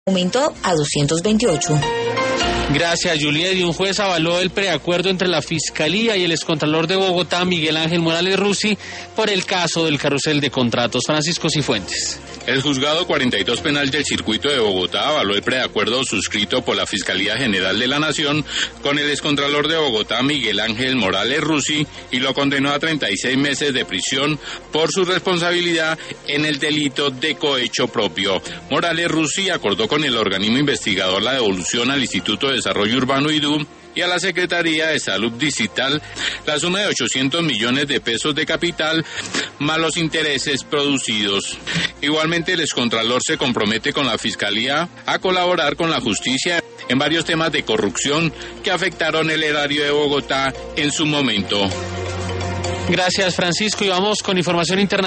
aumentó a 228. Gracias, Juliet. Y un juez avaló el preacuerdo entre la Fiscalía y el excontralor de Bogotá, Miguel Ángel Morales Rusi, por el caso del carrusel de contratos. Francisco Cifuentes. El juzgado 42 penal del circuito de Bogotá avaló el preacuerdo suscrito por la Fiscalía General de la Nación con el excontralor de Bogotá, Miguel Ángel Morales Rusi, y lo condenó a 36 meses de prisión por su responsabilidad en el delito de cohecho propio. Morales Rusi acordó con el organismo investigador la devolución al Instituto de Desarrollo Urbano IDU y a la Secretaría de Salud Distrital la suma de 800 millones de pesos de capital más los intereses producidos. Igualmente, el excontralor se compromete con la Fiscalía a colaborar con la justicia en varios temas de corrupción que afectaron el erario de Bogotá en su momento. Gracias, Francisco, y vamos con información internacional.